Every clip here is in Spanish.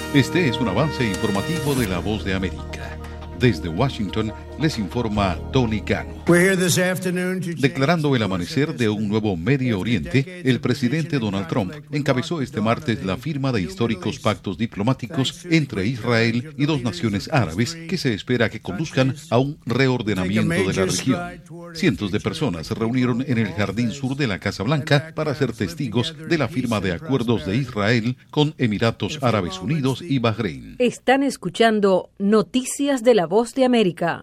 Este es un avance informativo de La Voz de América. Desde Washington les informa Tony Cano. Declarando el amanecer de un nuevo Medio Oriente, el presidente Donald Trump encabezó este martes la firma de históricos pactos diplomáticos entre Israel y dos naciones árabes que se espera que conduzcan a un reordenamiento de la región. Cientos de personas se reunieron en el jardín sur de la Casa Blanca para ser testigos de la firma de acuerdos de Israel con Emiratos Árabes Unidos y Bahrein. Están escuchando Noticias de La Voz de América.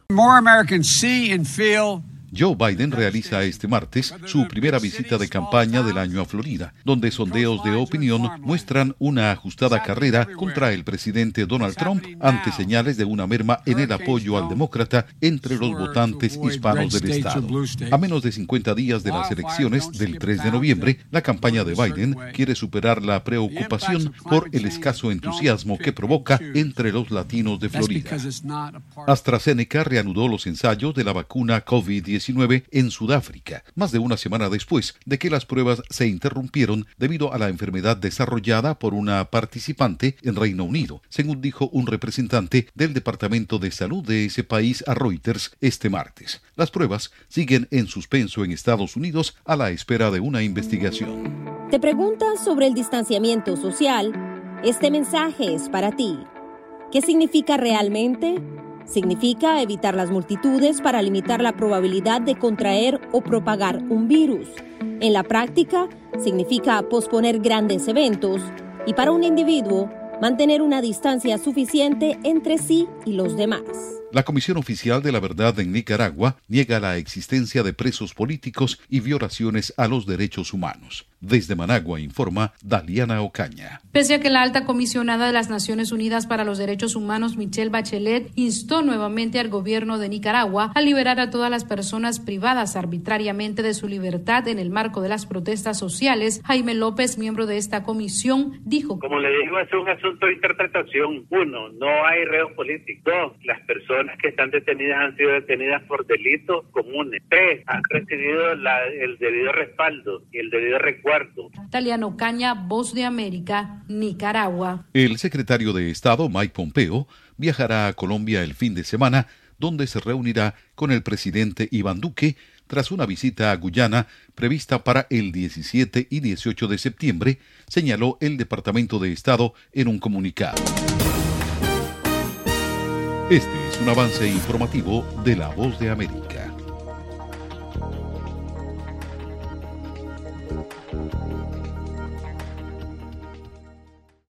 Joe Biden realiza este martes su primera visita de campaña del año a Florida, donde sondeos de opinión muestran una ajustada carrera contra el presidente Donald Trump ante señales de una merma en el apoyo al demócrata entre los votantes hispanos del estado. A menos de 50 días de las elecciones del 3 de noviembre, la campaña de Biden quiere superar la preocupación por el escaso entusiasmo que provoca entre los latinos de Florida. AstraZeneca reanudó los ensayos de la vacuna COVID-19 en Sudáfrica, más de una semana después de que las pruebas se interrumpieron debido a la enfermedad desarrollada por una participante en Reino Unido, según dijo un representante del Departamento de Salud de ese país a Reuters este martes. Las pruebas siguen en suspenso en Estados Unidos a la espera de una investigación. ¿Te preguntas sobre el distanciamiento social? Este mensaje es para ti. ¿Qué significa realmente? Significa evitar las multitudes para limitar la probabilidad de contraer o propagar un virus. En la práctica, significa posponer grandes eventos y para un individuo, mantener una distancia suficiente entre sí y los demás. La Comisión Oficial de la Verdad en Nicaragua niega la existencia de presos políticos y violaciones a los derechos humanos. Desde Managua informa Daliana Ocaña. Pese a que la alta comisionada de las Naciones Unidas para los Derechos Humanos, Michelle Bachelet, instó nuevamente al gobierno de Nicaragua a liberar a todas las personas privadas arbitrariamente de su libertad en el marco de las protestas sociales, Jaime López, miembro de esta comisión, dijo: Como le digo, es un asunto de interpretación. 1, no hay reos políticos. 2, las personas que están detenidas han sido detenidas por delitos comunes. 3, han recibido el debido respaldo y el debido recuerdo. Daliana Ocaña, Voz de América, Nicaragua. El secretario de Estado, Mike Pompeo, viajará a Colombia el fin de semana, donde se reunirá con el presidente Iván Duque tras una visita a Guyana prevista para el 17 y 18 de septiembre, señaló el Departamento de Estado en un comunicado. Este es un avance informativo de La Voz de América.